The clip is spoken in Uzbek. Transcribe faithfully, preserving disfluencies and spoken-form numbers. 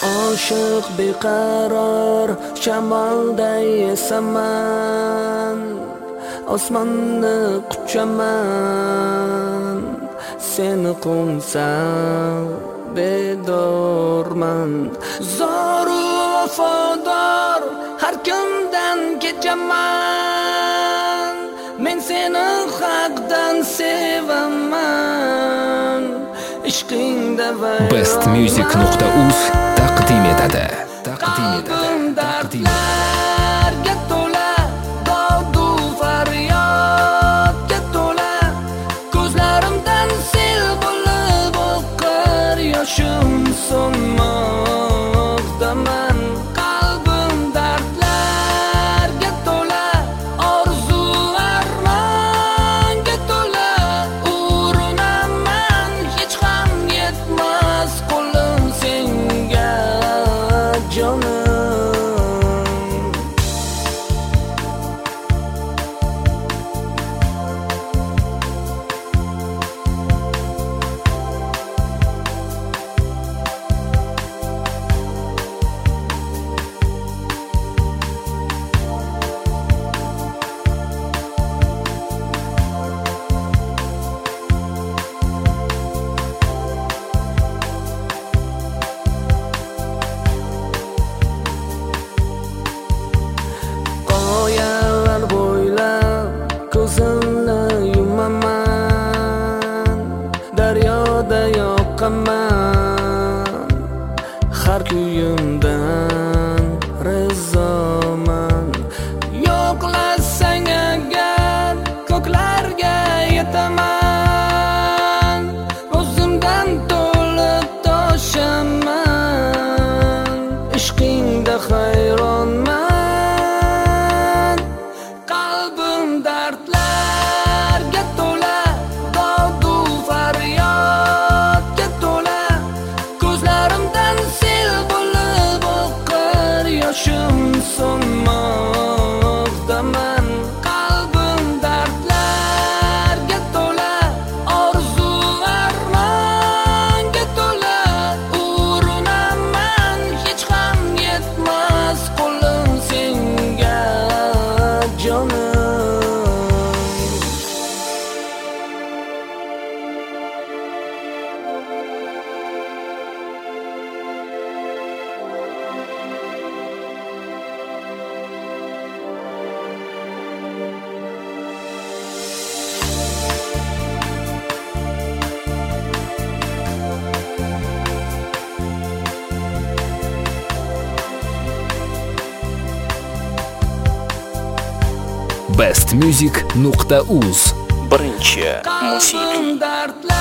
Oshiq beqaror shamolday esaman, osmonni quchaman, seni qo'nsam bedorman. Zoru vafodor har kimdan kechaman, men seni haqdan sevaman. Ishqingda vayron best music nuqta uz taqdim etadi. Taqdim etadi. Taqdim etadi. To'la, dovdu faryodga to'la, ko'zlarimdan sel bo'lib oqar yoshim so'nmoqdaman. Qalbim dardlarga to'la, orzu armonga to'la, urinaman hech ham yetmas qo'lim senga jonim. Qoyalar bo'ylab ko'zimni yumaman, daryoda yoqaman, har kuyimdan rizoman. Yo'qlasang agar ko'klarga yetaman, o'zimdan to'lib toshaman. Ishqingda hayronman, qalbim dardlarga to'la, dovdu faryodga to'la, ko'zlarimdan sel bo'lib oqar yoshim so'nmoqdaman. Qalbim dardlarga to'la, orzu armonga to'la, urinaman hech ham yetmas qo'lim senga jonim. best music nuqta uz birinchi musiqiy Qalbim dardlar